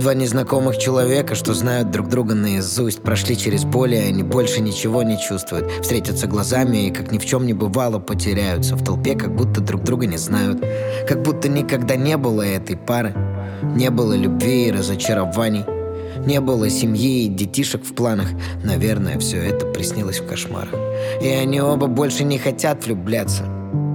Два незнакомых человека, что знают друг друга наизусть, прошли через боль, и они больше ничего не чувствуют. Встретятся глазами и, как ни в чем не бывало, потеряются в толпе, как будто друг друга не знают. Как будто никогда не было этой пары. Не было любви и разочарований. Не было семьи и детишек в планах. Наверное, все это приснилось в кошмарах. И они оба больше не хотят влюбляться,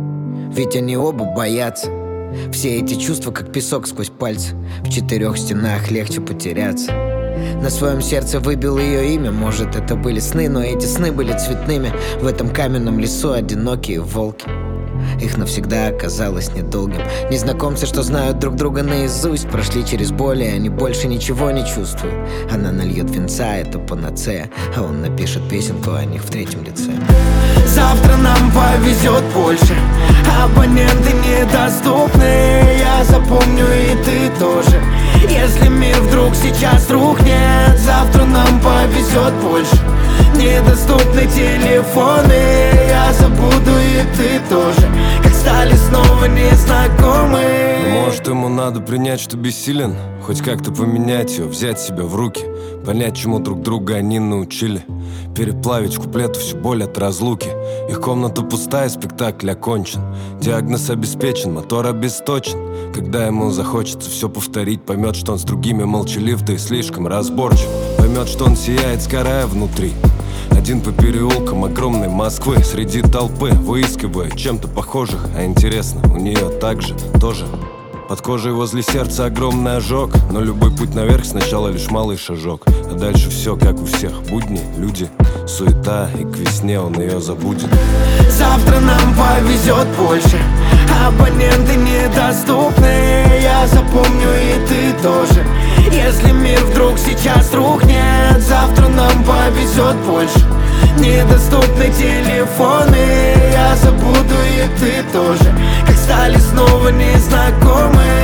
ведь они оба боятся. Все эти чувства, как песок сквозь пальцы. В четырех стенах легче потеряться. На своем сердце выбил ее имя. Может, это были сны, но эти сны были цветными. В этом каменном лесу одинокие волки. Их навсегда оказалось недолгим. Незнакомцы, что знают друг друга наизусть, прошли через боль, и они больше ничего не чувствуют. Она нальет винца, это панацея, а он напишет песенку о них в третьем лице. Завтра нам повезет больше, абоненты недоступны. Я запомню, и ты тоже. Если мир вдруг сейчас рухнет, завтра нам повезет больше. Недоступны телефоны, я забуду, и ты тоже. Как стали снова незнакомы. Может, ему надо принять, что бессилен, хоть как-то поменять ее, взять себя в руки, понять, чему друг друга они научили, переплавить в куплету всю боль от разлуки. Их комната пустая, спектакль окончен, диагноз обеспечен, мотор обесточен. Когда ему захочется все повторить, поймет, что он с другими молчалив, да и слишком разборчив. Поймет, что он сияет, сгорая внутри. Один по переулкам огромной Москвы, среди толпы, выискивая чем-то похожих. А интересно, у нее также, тоже. Под кожей возле сердца огромный ожог, но любой путь наверх сначала лишь малый шажок. А дальше все как у всех, будни, люди, суета, и к весне он ее забудет. Завтра нам повезет больше, абоненты недоступны. Я запомню, и ты тоже. Если мир вдруг сейчас рухнет, завтра нам повезет больше. Недоступны телефоны, я забуду, и ты тоже. Как стали снова незнакомы.